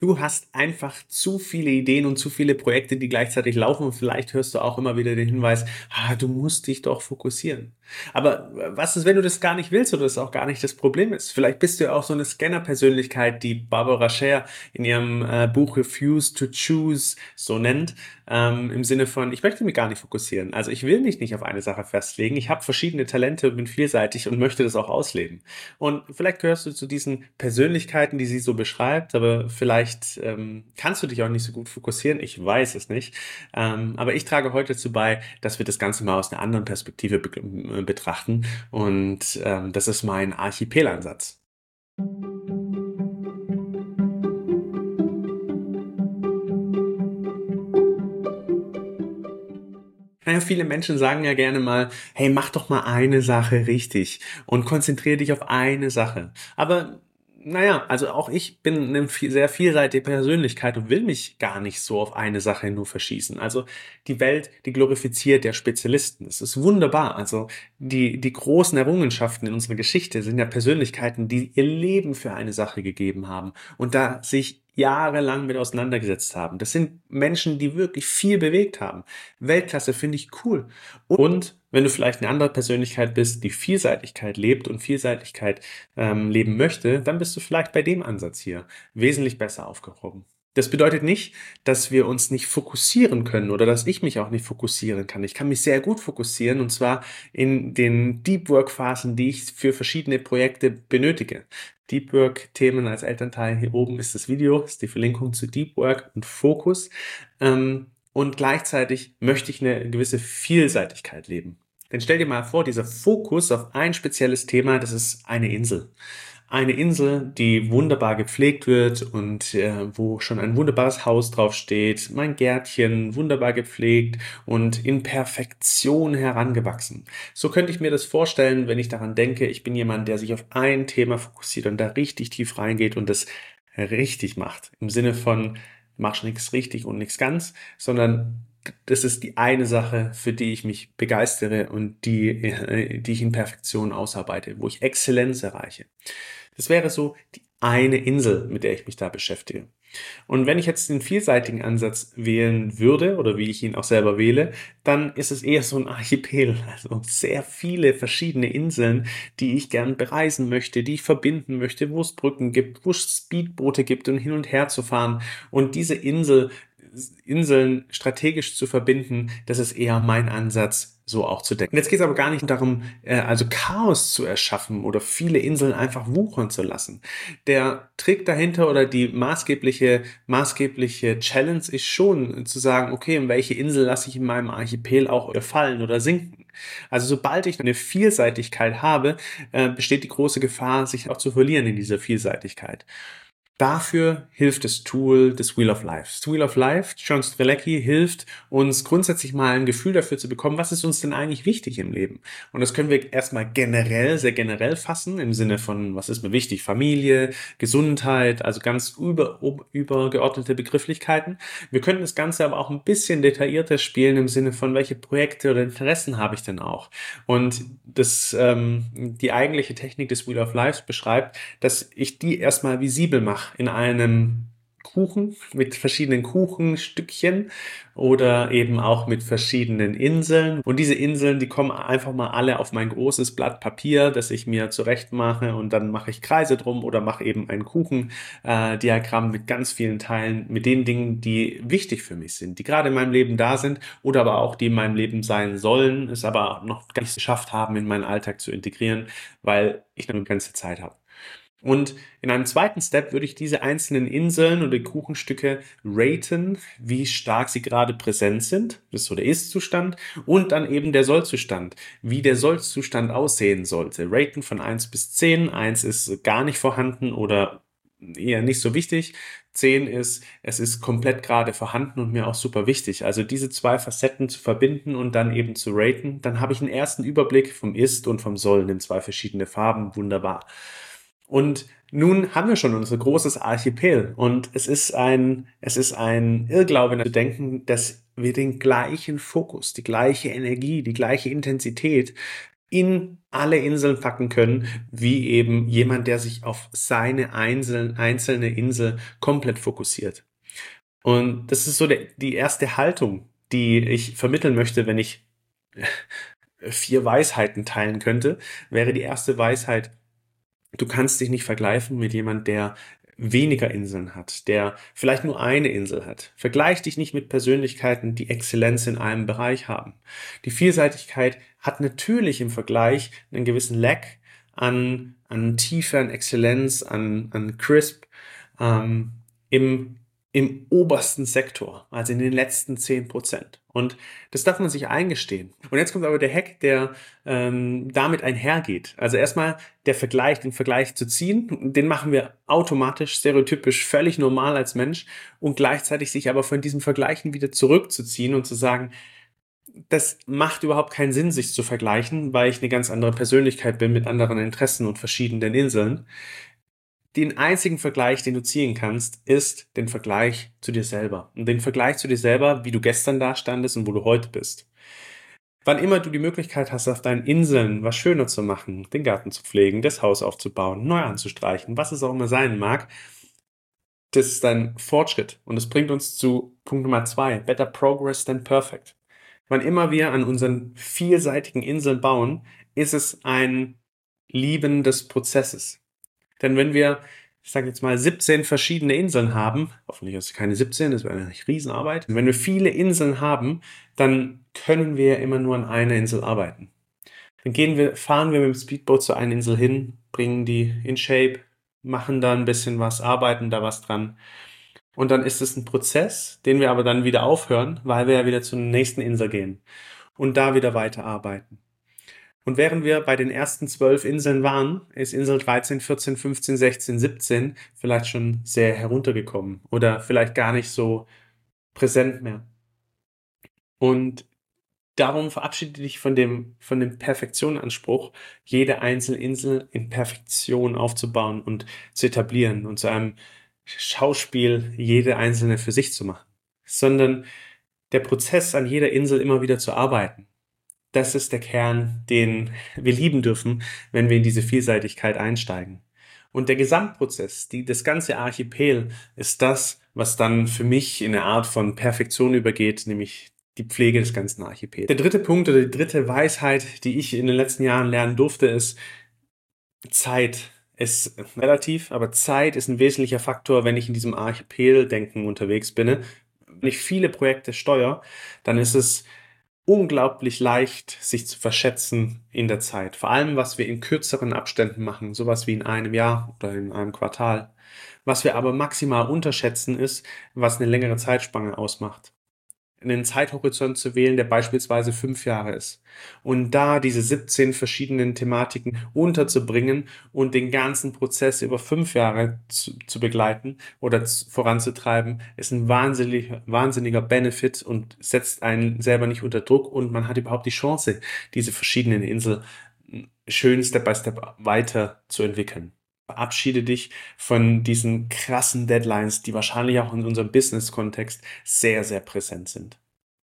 Du hast einfach zu viele Ideen und zu viele Projekte, die gleichzeitig laufen und vielleicht hörst du auch immer wieder den Hinweis: du musst dich doch fokussieren.“ Aber was ist, wenn du das gar nicht willst oder das auch gar nicht das Problem ist? Vielleicht bist du ja auch so eine Scanner-Persönlichkeit, die Barbara Scher in ihrem Buch Refuse to Choose so nennt, im Sinne von: Ich möchte mich gar nicht fokussieren. Also ich will mich nicht auf eine Sache festlegen. Ich habe verschiedene Talente und bin vielseitig und möchte das auch ausleben. Und vielleicht gehörst du zu diesen Persönlichkeiten, die sie so beschreibt, aber vielleicht kannst du dich auch nicht so gut fokussieren. Ich weiß es nicht. Aber ich trage heute dazu bei, dass wir das Ganze mal aus einer anderen Perspektive betrachten. Und das ist mein Archipelansatz. Naja, viele Menschen sagen ja gerne mal: Hey, mach doch mal eine Sache richtig und konzentriere dich auf eine Sache. Aber naja, also auch ich bin eine sehr vielseitige Persönlichkeit und will mich gar nicht so auf eine Sache nur verschießen. Also die Welt, die glorifiziert ja Spezialisten. Das ist wunderbar. Also die großen Errungenschaften in unserer Geschichte sind ja Persönlichkeiten, die ihr Leben für eine Sache gegeben haben und da sich jahrelang mit auseinandergesetzt haben. Das sind Menschen, die wirklich viel bewegt haben. Weltklasse, finde ich cool. Und wenn du vielleicht eine andere Persönlichkeit bist, die Vielseitigkeit lebt und Vielseitigkeit leben möchte, dann bist du vielleicht bei dem Ansatz hier wesentlich besser aufgehoben. Das bedeutet nicht, dass wir uns nicht fokussieren können oder dass ich mich auch nicht fokussieren kann. Ich kann mich sehr gut fokussieren und zwar in den Deep Work Phasen, die ich für verschiedene Projekte benötige. Deep Work Themen als Elternteil, hier oben ist das Video, ist die Verlinkung zu Deep Work und Fokus. Und gleichzeitig möchte ich eine gewisse Vielseitigkeit leben. Denn stell dir mal vor, dieser Fokus auf ein spezielles Thema, das ist eine Insel. Eine Insel, die wunderbar gepflegt wird und wo schon ein wunderbares Haus drauf steht, mein Gärtchen wunderbar gepflegt und in Perfektion herangewachsen. So könnte ich mir das vorstellen, wenn ich daran denke, ich bin jemand, der sich auf ein Thema fokussiert und da richtig tief reingeht und das richtig macht. Im Sinne von, machst nichts richtig und nichts ganz, sondern das ist die eine Sache, für die ich mich begeistere und die ich in Perfektion ausarbeite, wo ich Exzellenz erreiche. Das wäre so die eine Insel, mit der ich mich da beschäftige. Und wenn ich jetzt den vielseitigen Ansatz wählen würde, oder wie ich ihn auch selber wähle, dann ist es eher so ein Archipel, also sehr viele verschiedene Inseln, die ich gern bereisen möchte, die ich verbinden möchte, wo es Brücken gibt, wo es Speedboote gibt, um hin und her zu fahren. Und diese Inseln strategisch zu verbinden, das ist eher mein Ansatz, so auch zu denken. Jetzt geht es aber gar nicht darum, also Chaos zu erschaffen oder viele Inseln einfach wuchern zu lassen. Der Trick dahinter oder die maßgebliche Challenge ist schon zu sagen, okay, in welche Insel lasse ich in meinem Archipel auch fallen oder sinken. Also sobald ich eine Vielseitigkeit habe, besteht die große Gefahr, sich auch zu verlieren in dieser Vielseitigkeit. Dafür hilft das Tool des Wheel of Life. Das Wheel of Life, John Strelecki, hilft uns grundsätzlich mal ein Gefühl dafür zu bekommen, was ist uns denn eigentlich wichtig im Leben? Und das können wir erstmal sehr generell fassen, im Sinne von, was ist mir wichtig? Familie, Gesundheit, also ganz übergeordnete Begrifflichkeiten. Wir können das Ganze aber auch ein bisschen detaillierter spielen, im Sinne von, welche Projekte oder Interessen habe ich denn auch? Und die eigentliche Technik des Wheel of Life beschreibt, dass ich die erstmal visibel mache in einem Kuchen mit verschiedenen Kuchenstückchen oder eben auch mit verschiedenen Inseln. Und diese Inseln, die kommen einfach mal alle auf mein großes Blatt Papier, das ich mir zurecht mache und dann mache ich Kreise drum oder mache eben ein Kuchendiagramm mit ganz vielen Teilen, mit den Dingen, die wichtig für mich sind, die gerade in meinem Leben da sind oder aber auch die in meinem Leben sein sollen, es aber noch gar nicht geschafft haben, in meinen Alltag zu integrieren, weil ich eine begrenzte Zeit habe. Und in einem zweiten Step würde ich diese einzelnen Inseln oder Kuchenstücke raten, wie stark sie gerade präsent sind, das ist so der Ist-Zustand, und dann eben der Soll-Zustand, wie der Soll-Zustand aussehen sollte. Raten von 1 bis 10. 1 ist gar nicht vorhanden oder eher nicht so wichtig. 10 ist, es ist komplett gerade vorhanden und mir auch super wichtig. Also diese zwei Facetten zu verbinden und dann eben zu raten, dann habe ich einen ersten Überblick vom Ist und vom Soll in zwei verschiedene Farben. Wunderbar. Und nun haben wir schon unser großes Archipel und es ist ein Irrglaube zu denken, dass wir den gleichen Fokus, die gleiche Energie, die gleiche Intensität in alle Inseln packen können, wie eben jemand, der sich auf seine einzelne Insel komplett fokussiert. Und das ist so die erste Haltung, die ich vermitteln möchte, wenn ich 4 Weisheiten teilen könnte, wäre die erste Weisheit: Du kannst dich nicht vergleichen mit jemand, der weniger Inseln hat, der vielleicht nur eine Insel hat. Vergleich dich nicht mit Persönlichkeiten, die Exzellenz in einem Bereich haben. Die Vielseitigkeit hat natürlich im Vergleich einen gewissen Lack an Tiefe, an Exzellenz, an Crisp, ähm, im, im obersten Sektor, also in den letzten 10%. Und das darf man sich eingestehen. Und jetzt kommt aber der Hack, der damit einhergeht. Also erstmal den Vergleich zu ziehen, den machen wir automatisch, stereotypisch, völlig normal als Mensch, und gleichzeitig sich aber von diesem Vergleichen wieder zurückzuziehen und zu sagen, das macht überhaupt keinen Sinn, sich zu vergleichen, weil ich eine ganz andere Persönlichkeit bin mit anderen Interessen und verschiedenen Inseln. Den einzigen Vergleich, den du ziehen kannst, ist den Vergleich zu dir selber. Und den Vergleich zu dir selber, wie du gestern dastandest und wo du heute bist. Wann immer du die Möglichkeit hast, auf deinen Inseln was schöner zu machen, den Garten zu pflegen, das Haus aufzubauen, neu anzustreichen, was es auch immer sein mag, das ist ein Fortschritt. Und das bringt uns zu Punkt Nummer 2. Better progress than perfect. Wann immer wir an unseren vielseitigen Inseln bauen, ist es ein Lieben des Prozesses. Denn wenn wir, ich sage jetzt mal, 17 verschiedene Inseln haben, hoffentlich ist es keine 17, das wäre eine Riesenarbeit. Wenn wir viele Inseln haben, dann können wir immer nur an einer Insel arbeiten. Dann fahren wir mit dem Speedboot zu einer Insel hin, bringen die in Shape, machen da ein bisschen was, arbeiten da was dran. Und dann ist es ein Prozess, den wir aber dann wieder aufhören, weil wir ja wieder zur nächsten Insel gehen und da wieder weiterarbeiten. Und während wir bei den ersten 12 Inseln waren, ist Insel 13, 14, 15, 16, 17 vielleicht schon sehr heruntergekommen oder vielleicht gar nicht so präsent mehr. Und darum verabschiede dich von dem Perfektionanspruch, jede einzelne Insel in Perfektion aufzubauen und zu etablieren und zu einem Schauspiel jede einzelne für sich zu machen, sondern der Prozess, an jeder Insel immer wieder zu arbeiten. Das ist der Kern, den wir lieben dürfen, wenn wir in diese Vielseitigkeit einsteigen. Und der Gesamtprozess, das ganze Archipel, ist das, was dann für mich in eine Art von Perfektion übergeht, nämlich die Pflege des ganzen Archipels. Der dritte Punkt oder die dritte Weisheit, die ich in den letzten Jahren lernen durfte, ist: Zeit ist relativ, aber Zeit ist ein wesentlicher Faktor, wenn ich in diesem Archipel-Denken unterwegs bin. Wenn ich viele Projekte steuere, dann ist es unglaublich leicht, sich zu verschätzen in der Zeit. Vor allem, was wir in kürzeren Abständen machen, sowas wie in einem Jahr oder in einem Quartal. Was wir aber maximal unterschätzen, ist, was eine längere Zeitspanne ausmacht. Einen Zeithorizont zu wählen, der beispielsweise 5 Jahre ist. Und da diese 17 verschiedenen Thematiken unterzubringen und den ganzen Prozess über 5 Jahre zu begleiten oder voranzutreiben, ist ein wahnsinniger Benefit und setzt einen selber nicht unter Druck, und man hat überhaupt die Chance, diese verschiedenen Inseln schön Step by Step weiter zu entwickeln. Verabschiede dich von diesen krassen Deadlines, die wahrscheinlich auch in unserem Business-Kontext sehr, sehr präsent sind.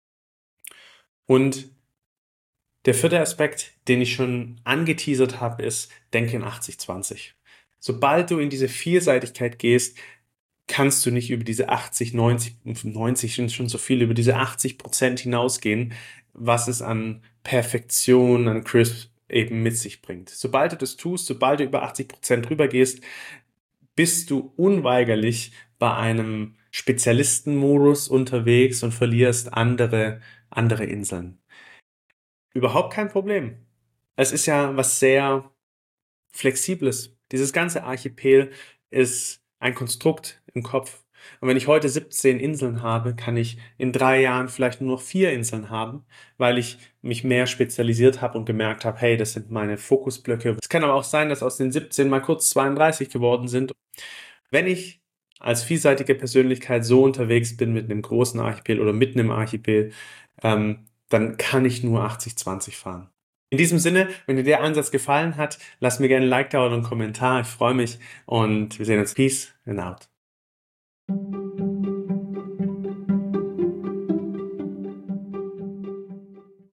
Und der vierte Aspekt, den ich schon angeteasert habe, ist: Denke in 80-20. Sobald du in diese Vielseitigkeit gehst, kannst du nicht über diese 80, 90 sind schon so viel, über diese 80% hinausgehen, was es an Perfektion, an Crisp eben mit sich bringt. Sobald du das tust, sobald du über 80% drüber gehst, bist du unweigerlich bei einem Spezialistenmodus unterwegs und verlierst andere Inseln. Überhaupt kein Problem. Es ist ja was sehr Flexibles. Dieses ganze Archipel ist ein Konstrukt im Kopf. Und wenn ich heute 17 Inseln habe, kann ich in 3 Jahren vielleicht nur noch 4 Inseln haben, weil ich mich mehr spezialisiert habe und gemerkt habe, hey, das sind meine Fokusblöcke. Es kann aber auch sein, dass aus den 17 mal kurz 32 geworden sind. Wenn ich als vielseitige Persönlichkeit so unterwegs bin mit einem großen Archipel oder mitten im Archipel, dann kann ich nur 80-20 fahren. In diesem Sinne, wenn dir der Ansatz gefallen hat, lass mir gerne ein Like da oder einen Kommentar. Ich freue mich und wir sehen uns. Peace and out.